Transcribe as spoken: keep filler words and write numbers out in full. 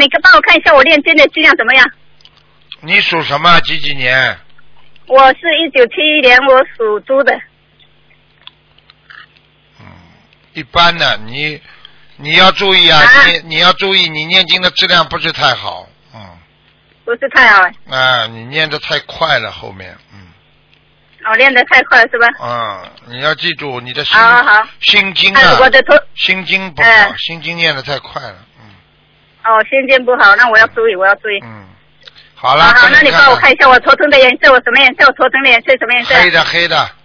你帮我看一下我练经的质量怎么样？ 你属什么？几几年？ 我是一九七一年，我属猪的。 嗯，一般的，你你要注意啊， 啊你你要注意，你念经的质量不是太好，嗯。 不是太好。 啊，你念得太快了，后面，嗯。 我练得太快是吧？ 啊，你要记住你的心好好心经啊， 啊我的头心经不好， 呃、 心经念得太快了，嗯。 哦，心经不好，那我要注意，我要注意。 嗯。好了。 好好，那你帮我看一下我头疼的颜色，我什么颜色？我头疼的颜色什么颜色？ 黑的，黑的。